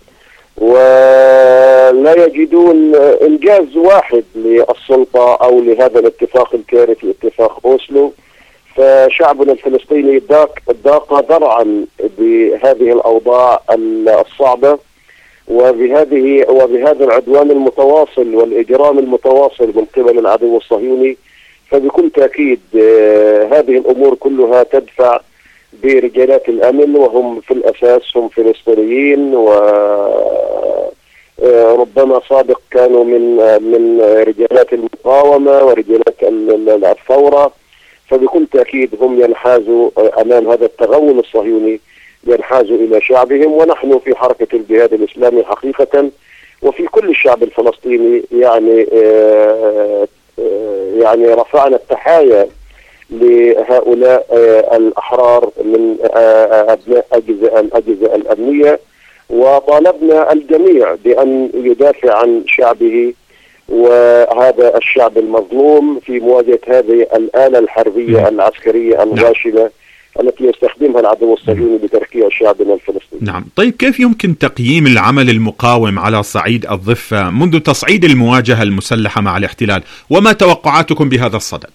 ولا يجدون إنجاز واحد للسلطة أو لهذا الاتفاق الكارثي اتفاق أوسلو. فشعبنا الفلسطيني ضاق ضاق ذرعا بهذه الأوضاع الصعبة وبهذه وبهذا العدوان المتواصل والإجرام المتواصل من قبل العدو الصهيوني. فبكل تأكيد هذه الأمور كلها تدفع برجالات الأمن، وهم في الأساس هم فلسطينيين، وربما سابق كانوا من من رجالات المقاومة ورجالات الثورة، فبكل تأكيد هم ينحازوا أمام هذا التغول الصهيوني، ينحازوا إلى شعبهم. ونحن في حركة الجهاد الإسلامي حقيقة وفي كل الشعب الفلسطيني يعني يعني رفعنا التحايا لهؤلاء الأحرار من أبناء أجهزة الأجهزة الأمنية، وطالبنا الجميع بأن يدافع عن شعبه وهذا الشعب المظلوم في مواجهة هذه الآلة الحربية العسكرية الغاشمة التي يستخدمها العدو الصهيوني لتركيع شعبنا الفلسطيني. نعم، طيب كيف يمكن تقييم العمل المقاوم على صعيد الضفة منذ تصعيد المواجهة المسلحة مع الاحتلال، وما توقعاتكم بهذا الصدد؟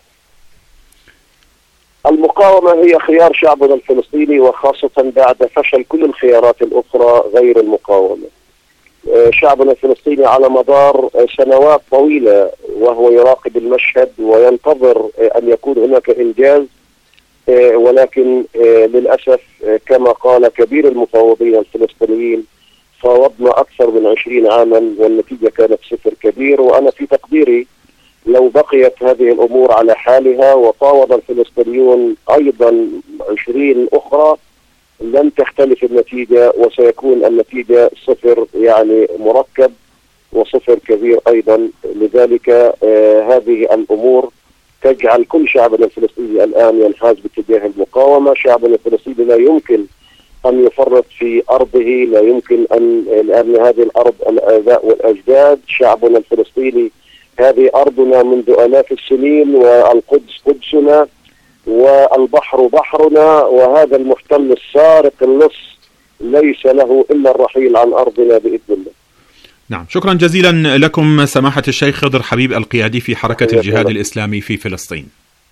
المقاومة هي خيار شعبنا الفلسطيني، وخاصة بعد فشل كل الخيارات الأخرى غير المقاومة. شعبنا الفلسطيني على مدار سنوات طويلة وهو يراقب المشهد وينتظر أن يكون هناك إنجاز، ولكن للأسف كما قال كبير المفاوضين الفلسطينيين فاوضنا أكثر من عشرين عاما والنتيجة كانت صفر كبير. وأنا في تقديري لو بقيت هذه الأمور على حالها وفاوض الفلسطينيون أيضا عشرين أخرى لن تختلف النتيجة، وسيكون النتيجة صفر يعني مركب وصفر كبير أيضا. لذلك آه هذه الأمور تجعل كل شعبنا الفلسطيني الآن ينحاز باتجاه المقاومة. شعبنا الفلسطيني لا يمكن أن يفرط في أرضه، لا يمكن أن لأن هذه الأرض الآباء والأجداد. شعبنا الفلسطيني هذه أرضنا منذ آلاف السنين، والقدس قدسنا، والبحر بحرنا، وهذا المحتل السارق اللص ليس له إلا الرحيل عن أرضنا بإذن الله. نعم، شكرا جزيلا لكم سماحة الشيخ خضر حبيب القيادي في حركة الجهاد الإسلامي في فلسطين.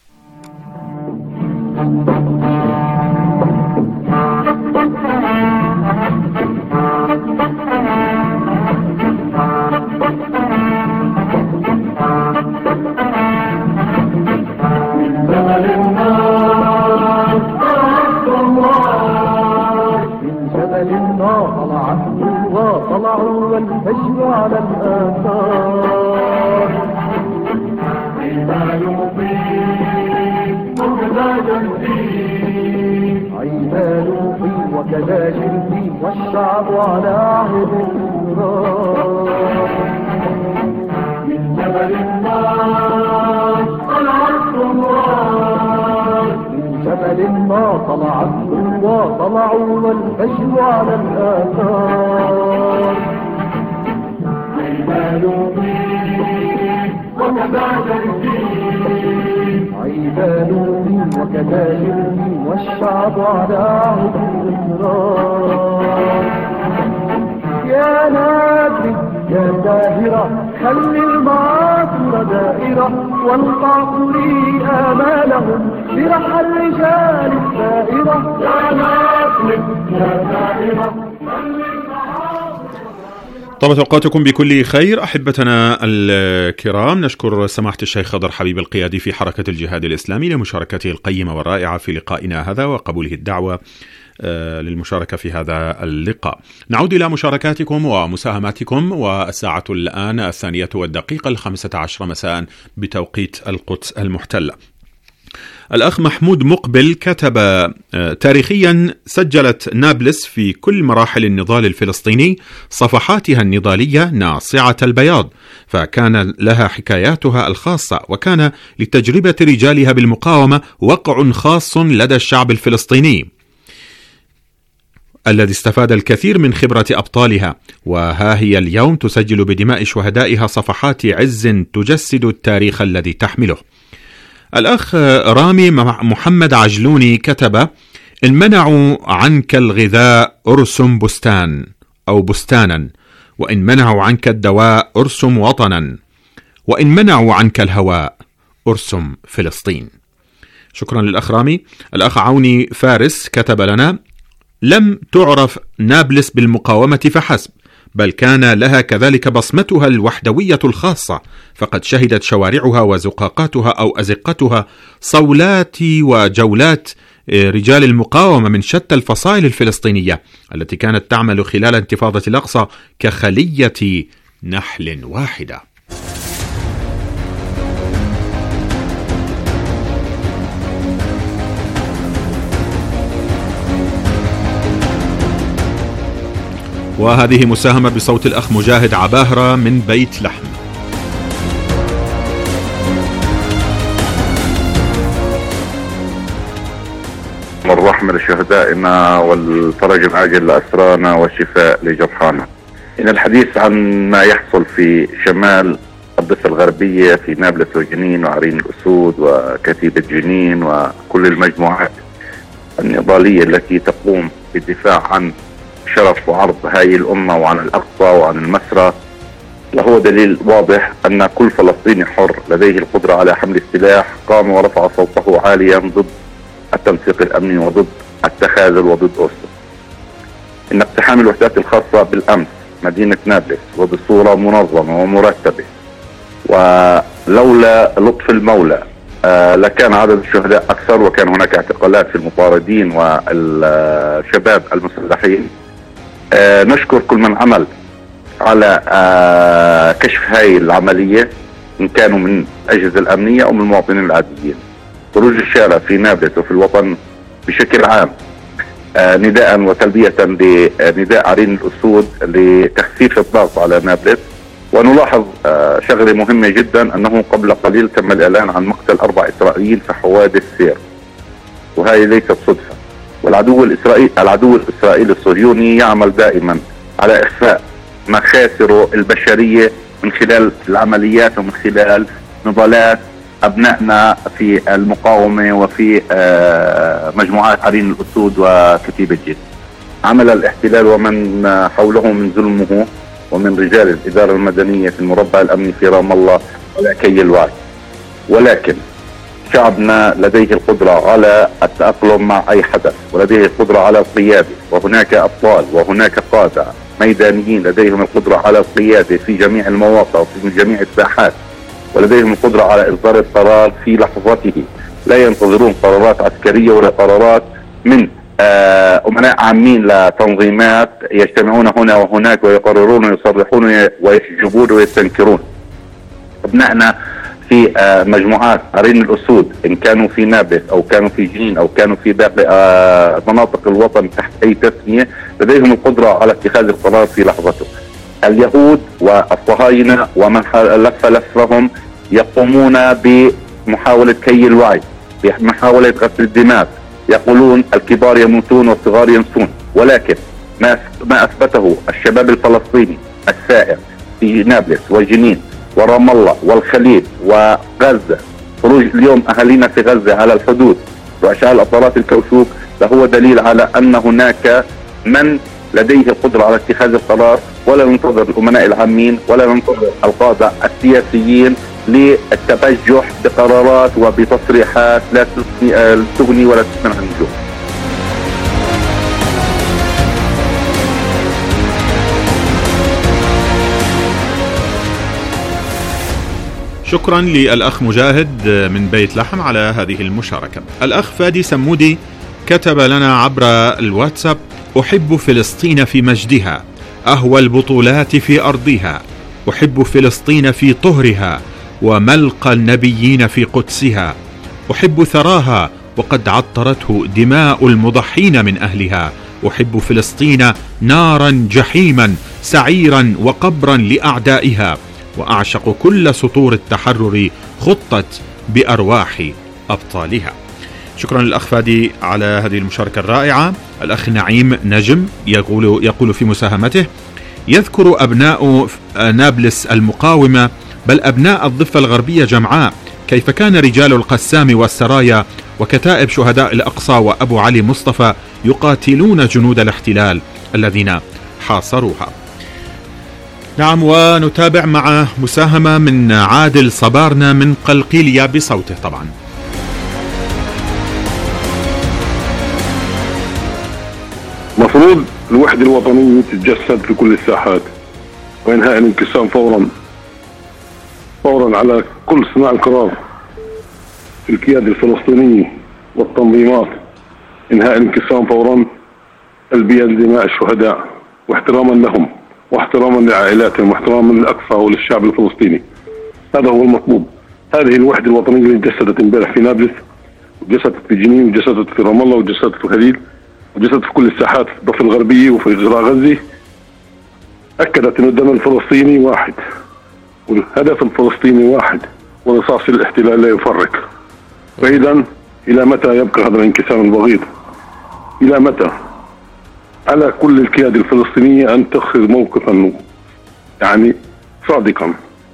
طلعوا والفجر على الآثار عيبان وكذا جنبي عيبان وكذا جنبي والشعب على عهد النار من جبل النار طلعت النار من جبل النار طلعت النار طلعوا والفجر على الآثار عيبان وكذا جنبي عيبان وكذا جنبي والشعب على عهد النار يا نادي يا داهرة خلي المعاصر دائرة والقاصري آمالهم برحى الرجال السائرة يا نادي يا داهرة. طبعا أوقاتكم بكل خير أحبتنا الكرام. نشكر سماحة الشيخ خضر حبيب القيادي في حركة الجهاد الإسلامي لمشاركته القيمة والرائعة في لقائنا هذا وقبوله الدعوة للمشاركة في هذا اللقاء. نعود إلى مشاركاتكم ومساهماتكم، والساعة الآن الثانية والدقيقة الخامسة عشر مساء بتوقيت القدس المحتلة. الأخ محمود مقبل كتب: تاريخيا سجلت نابلس في كل مراحل النضال الفلسطيني صفحاتها النضالية ناصعة البياض، فكان لها حكاياتها الخاصة، وكان لتجربة رجالها بالمقاومة وقع خاص لدى الشعب الفلسطيني الذي استفاد الكثير من خبرة أبطالها، وها هي اليوم تسجل بدماء شهدائها صفحات عز تجسد التاريخ الذي تحمله. الأخ رامي محمد عجلوني كتب: إن منعوا عنك الغذاء أرسم بستان أو بستانا، وإن منعوا عنك الدواء أرسم وطنا، وإن منعوا عنك الهواء أرسم فلسطين. شكرا للأخ رامي. الأخ عوني فارس كتب لنا: لم تعرف نابلس بالمقاومة فحسب، بل كان لها كذلك بصمتها الوحدوية الخاصة، فقد شهدت شوارعها وزقاقاتها أو أزقتها صولات وجولات رجال المقاومة من شتى الفصائل الفلسطينية التي كانت تعمل خلال انتفاضة الأقصى كخلية نحل واحدة. وهذه مساهمة بصوت الأخ مجاهد عباهرة من بيت لحم. والرحمة لشهدائنا والفرج العاجل لأسرانا والشفاء لجرحانا. إن الحديث عن ما يحصل في شمال الضفة الغربية في نابلس وجنين وعرين الأسود وكتيبة جنين وكل المجموعات النضالية التي تقوم بالدفاع عن شرف وعرض هذه الأمة وعن الأقصى وعن المسرى، لهو دليل واضح أن كل فلسطيني حر لديه القدرة على حمل السلاح قام ورفع صوته عاليا ضد التنسيق الأمني وضد التخاذل وضد أوسلو. إن اقتحام الوحدات الخاصة بالأمس مدينة نابلس وبصورة منظمة ومرتبة ولولا لطف المولى آه لكان عدد الشهداء أكثر، وكان هناك اعتقالات في المطاردين والشباب المسلحين. آه نشكر كل من عمل على آه كشف هذه العملية، إن كانوا من الأجهزة الأمنية أو من المواطنين العاديين. خروج الشارع في نابلس وفي الوطن بشكل عام آه نداء وتلبية لنداء عرين الأسود لتخفيف الضغط على نابلس. ونلاحظ آه شغلة مهمة جدا، أنه قبل قليل تم الإعلان عن مقتل أربع إسرائيليين في حوادث سير، وهذه ليست صدفة. والعدو الإسرائيلي العدو الإسرائيلي الصهيوني يعمل دائما على إخفاء مخاسره البشرية من خلال العمليات ومن خلال نضالات أبنائنا في المقاومة وفي مجموعات عرين الأسود وكتيبة جيش. عمل الاحتلال ومن حوله من ظلمه ومن رجال الإدارة المدنية في المربع الأمني في رام الله على كي الوعي، ولكن شعبنا لديه القدرة على التأقلم مع أي حدث، ولديه القدرة على القيادة، وهناك أبطال وهناك قادة ميدانيين لديهم القدرة على القيادة في جميع المواقع وفي جميع الساحات، ولديهم القدرة على إصدار القرار في لحظته. لا ينتظرون قرارات عسكرية ولا قرارات من أمناء عامين لتنظيمات يجتمعون هنا وهناك ويقررون ويصرحون ويحجبون ويستنكرون. أبنائنا في مجموعات عرين الأسود إن كانوا في نابلس أو كانوا في جنين أو كانوا في باقي مناطق الوطن تحت أي تسمية، لديهم القدرة على اتخاذ القرار في لحظته. اليهود والصهاينة ومن لف لفهم يقومون بمحاولة كي الوعي، بمحاولة غسل الدماء. يقولون الكبار يموتون والصغار ينسون، ولكن ما ما أثبته الشباب الفلسطيني السائر في نابلس وجنين ورام الله والخليل وغزة، خروج اليوم أهالينا في غزة على الحدود وإشعال أطارات الكوشوك، لهو دليل على أن هناك من لديه القدرة على اتخاذ القرار. ولا ننتظر الأمناء العامين ولا ننتظر القادة السياسيين للتبجح بقرارات وبتصريحات لا تغني ولا تسمن عن الجهد. شكرا للأخ مجاهد من بيت لحم على هذه المشاركة. الأخ فادي سمودي كتب لنا عبر الواتساب: أحب فلسطين في مجدها، أهوى البطولات في أرضها، أحب فلسطين في طهرها وملقى النبيين في قدسها، أحب ثراها وقد عطرته دماء المضحين من أهلها، أحب فلسطين نارا جحيما سعيرا وقبرا لأعدائها، وأعشق كل سطور التحرر خطت بأرواح أبطالها. شكرا للأخ فادي على هذه المشاركة الرائعة. الأخ نعيم نجم يقول, يقول في مساهمته: يذكر أبناء نابلس المقاومة بل أبناء الضفة الغربية جمعاء كيف كان رجال القسام والسرايا وكتائب شهداء الأقصى وأبو علي مصطفى يقاتلون جنود الاحتلال الذين حاصروها. نعم، ونتابع مع مساهمة من عادل صبارنا من قلقيلية بصوته طبعا. مفروض الوحدة الوطنية تتجسد في كل الساحات، وإنهاء الانقسام فورا فورا على كل صناع القرار في القيادة الفلسطينية والتنظيمات، إنهاء الانقسام فورا، تلبية لدماء الشهداء واحتراما لهم واحتراما لعائلاتهم واحتراما للأقصى وللشعب الفلسطيني. هذا هو المطلوب. هذه الوحدة الوطنية اللي تجسدت امبارح في نابلس، وجسدت في جنين، وجسدت في رام الله، وجسدت في خليل، وجسدت في كل الساحات في الضفة الغربية وفي قطاع غزة، أكدت أن الدم الفلسطيني واحد والهدف الفلسطيني واحد ورصاص الاحتلال لا يفرق. فإذا إلى متى يبقى هذا الانقسام البغيض؟ إلى متى؟ على كل القيادة الفلسطينية أن تأخذ موقفا يعني صادقا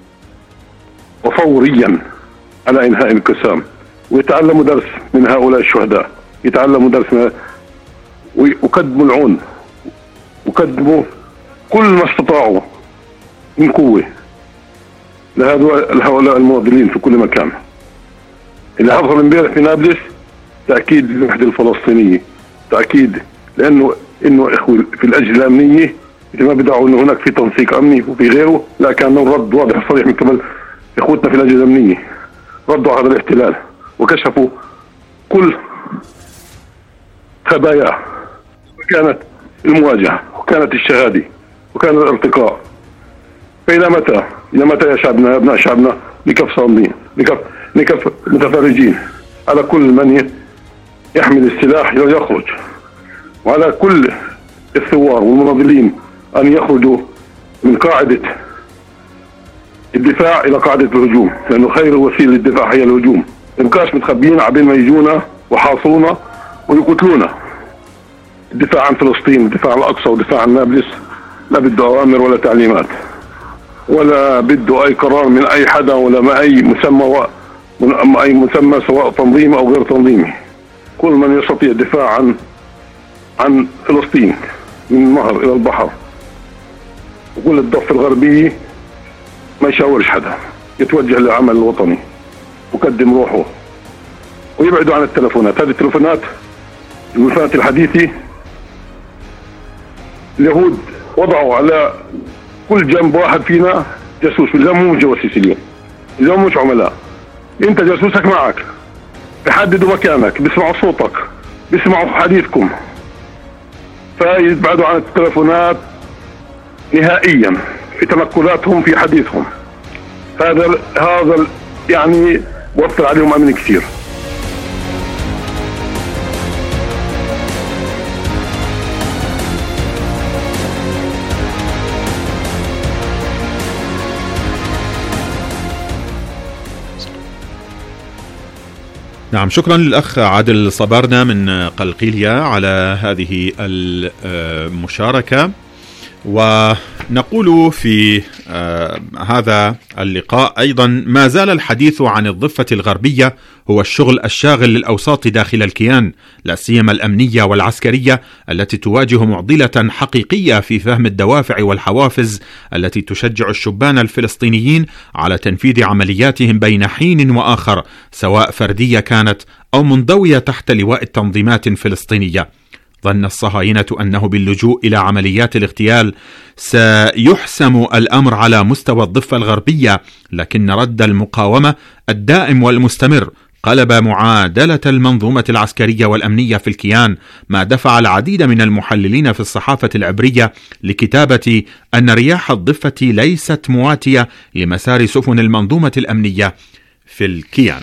وفوريا على إنهاء الانقسام، ويتعلموا درس من هؤلاء الشهداء، يتعلموا درس من ويقدموا العون وقدموا كل ما استطاعوا من قوة لهؤلاء المواطنين في كل مكان. اللي حصل امبارح في نابلس تأكيد للوحدة الفلسطينية، تأكيد لأنه إنه إخوة في الأجهزة الأمنية إذا ما بدعوا إنه هناك في تنسيق أمني وفي غيره، لا كان رد واضح صريح من قبل إخوتنا في الأجهزة الأمنية، ردوا على الاحتلال وكشفوا كل خباياه، وكانت المواجهة وكانت الشهادة وكان الارتقاء. فإلى متى؟ إلى متى يا شعبنا يا أبناء شعبنا لكف صامدين، لكف لكف متفرجين؟ على كل من يحمل السلاح يخرج، وعلى كل الثوار والمناضلين أن يخرجوا من قاعدة الدفاع إلى قاعدة الهجوم، لأنه خير وسيلة للدفاع هي الهجوم. ما نبقاش متخبيين عبين ما يجونا وحاصرونا ويقتلونا. الدفاع عن فلسطين، الدفاع عن الأقصى ودفاع عن نابلس لا بده أوامر ولا تعليمات ولا بده أي قرار من أي حدا ولا ما أي مسمى و... من أي مسمى سواء تنظيمي أو غير تنظيمي. كل من يستطيع الدفاع عن عن فلسطين من النهر إلى البحر وكل الضفة الغربية ما يشاورش حدا، يتوجه للعمل الوطني وقدم روحه ويبعدوا عن التلفونات. هذه التلفونات التلفونات الحديثة اليهود وضعوا على كل جنب واحد فينا جاسوس، اليوم مو جواسيس، اليوم اليوم مش عملاء، انت جاسوسك معك، بيحددوا مكانك، بيسمعوا صوتك، بيسمعوا حديثكم، فيبعدوا عن التلفونات نهائيا في تنقلاتهم في حديثهم. هذا هذا يعني وفر عليهم امن كثير. نعم، شكرا للأخ عادل صبارنا من قلقيلية على هذه المشاركة. ونقول في هذا اللقاء أيضا ما زال الحديث عن الضفة الغربية هو الشغل الشاغل للأوساط داخل الكيان، لا سيما الأمنية والعسكرية التي تواجه معضلة حقيقية في فهم الدوافع والحوافز التي تشجع الشبان الفلسطينيين على تنفيذ عملياتهم بين حين وآخر، سواء فردية كانت أو منضوية تحت لواء التنظيمات الفلسطينية. ظن الصهاينة أنه باللجوء إلى عمليات الاغتيال سيحسم الأمر على مستوى الضفة الغربية، لكن رد المقاومة الدائم والمستمر قلب معادلة المنظومة العسكرية والأمنية في الكيان، ما دفع العديد من المحللين في الصحافة العبرية لكتابة أن رياح الضفة ليست مواتية لمسار سفن المنظومة الأمنية في الكيان.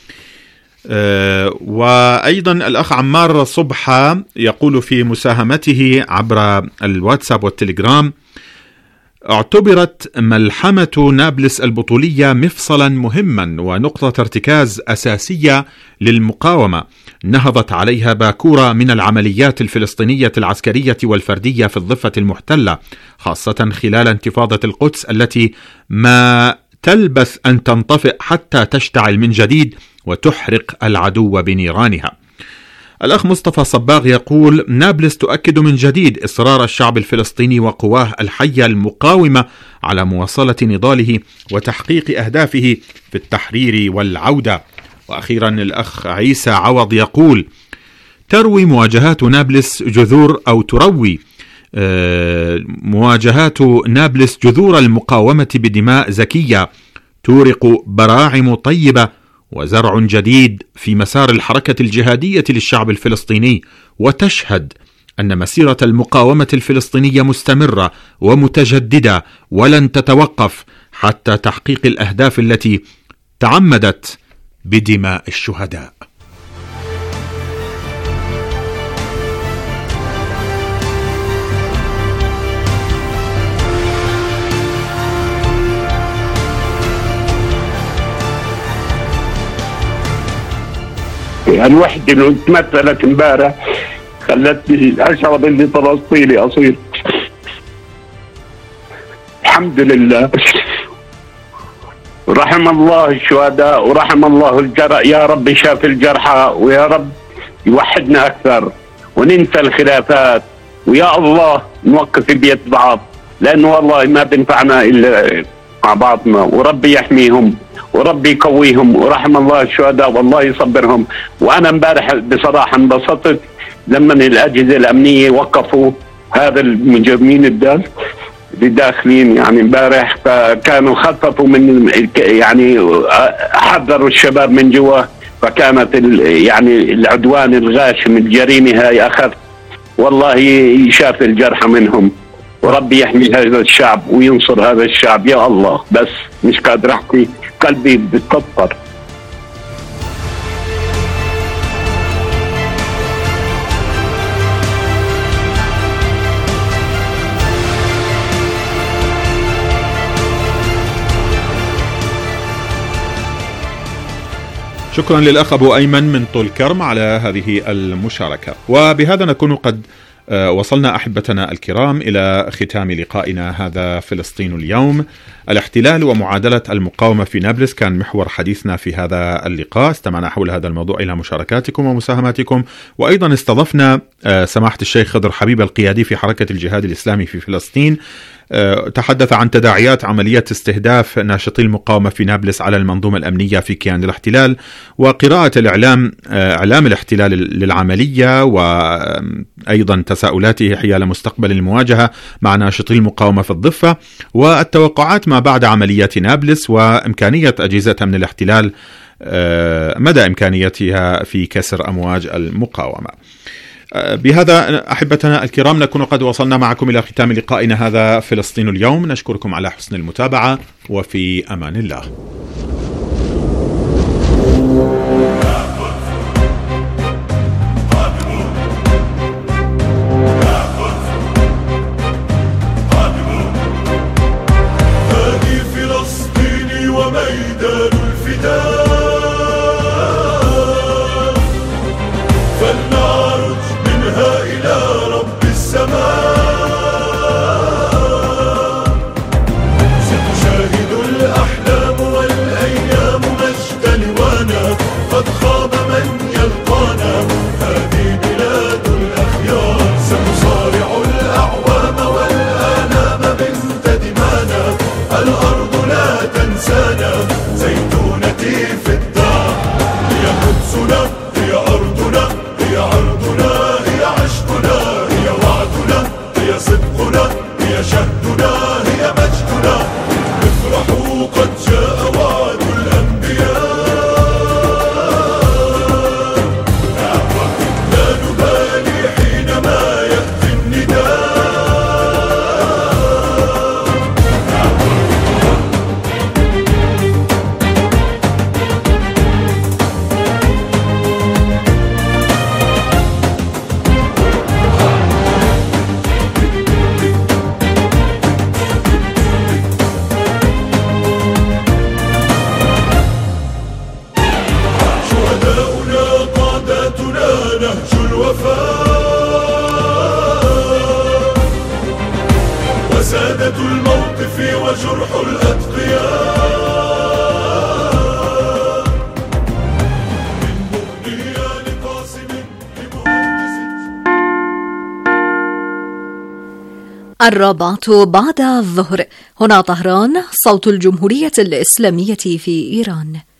أه وأيضا الأخ عمار صبحة يقول في مساهمته عبر الواتساب والتليجرام: اعتبرت ملحمة نابلس البطولية مفصلا مهما ونقطة ارتكاز أساسية للمقاومة نهضت عليها باكورة من العمليات الفلسطينية العسكرية والفردية في الضفة المحتلة، خاصة خلال انتفاضة القدس التي ما تلبث أن تنطفئ حتى تشتعل من جديد وتحرق العدو بنيرانها. الأخ مصطفى صباغ يقول: نابلس تؤكد من جديد إصرار الشعب الفلسطيني وقواه الحية المقاومة على مواصلة نضاله وتحقيق أهدافه في التحرير والعودة. وأخيرا الأخ عيسى عوض يقول: تروي مواجهات نابلس جذور أو تروي مواجهات نابلس جذور المقاومة بدماء زكية تورق براعم طيبة وزرع جديد في مسار الحركة الجهادية للشعب الفلسطيني، وتشهد أن مسيرة المقاومة الفلسطينية مستمرة ومتجددة ولن تتوقف حتى تحقيق الأهداف التي تعمدت بدماء الشهداء. الوحدة اللي تمثلت امبارح خلتني اشعر اني فلسطيني اصيل. الحمد لله، رحم الله الشهداء ورحم الله الجرحى. يا رب شاف الجرحى، ويا رب يوحدنا اكثر وننسى الخلافات، ويا الله نوقف بيد بعض، لانه والله ما بنفعنا الا مع بعضنا. وربي يحميهم وربي يقويهم، ورحم الله الشهداء والله يصبرهم. وانا امبارح بصراحه انبسطت لما الاجهزه الامنيه وقفوا هذا المجرمين الدال اللي داخلين يعني امبارح، فكانوا خففوا من يعني حذروا الشباب من جوا، فكانت يعني العدوان الغاشم الجريمه هاي اخذ. والله يشاف الجرحى منهم، وربي يحمي هذا الشعب وينصر هذا الشعب. يا الله، بس مش قادر احكي، قلبي بيتقطر. شكرا للأخ أبو أيمن من طول كرم على هذه المشاركة. وبهذا نكون قد وصلنا أحبتنا الكرام إلى ختام لقائنا هذا فلسطين اليوم. الاحتلال ومعادلة المقاومة في نابلس كان محور حديثنا في هذا اللقاء. استمعنا حول هذا الموضوع إلى مشاركاتكم ومساهماتكم، وأيضا استضفنا سماحة الشيخ خضر حبيب القيادي في حركة الجهاد الإسلامي في فلسطين، تحدث عن تداعيات عملية استهداف ناشطي المقاومة في نابلس على المنظومة الأمنية في كيان الاحتلال، وقراءة الإعلام إعلام الاحتلال للعملية، وأيضا تساؤلاته حيال مستقبل المواجهة مع ناشطي المقاومة في الضفة، والتوقعات ما بعد عملية نابلس وإمكانية أجهزة من الاحتلال مدى إمكانيتها في كسر أمواج المقاومة. بهذا أحبتنا الكرام نكون قد وصلنا معكم إلى ختام لقائنا هذا فلسطين اليوم. نشكركم على حسن المتابعة، وفي أمان الله. هذه فلسطين وميدان الفداء، فلنعرج منها إلى رب السماء. ستشاهد الأحلام والأيام مجد لوانا، قد خاب من يلقانا، هذه بلاد الأخيار. سنصارع الأعوام والآلام بنت دمانا، الأرض لا تنسانا، زيتونتي في الدار. هي قدسنا، هي أرضنا، هي عرضنا، هي عشقنا، هي وعدنا، هي صدقنا، هي شهدنا، هي مجدنا. افرحوا قد جاء وعد الأنبياء، لا نبالي حينما يأتي النداء. شهداؤنا قادتنا نهج الوفاء، وسادة الموقف وجرح الأتقياء. من مغنية لقاسم لمهندس. الرابعة بعد الظهر، هنا طهران، صوت الجمهورية الإسلامية في إيران.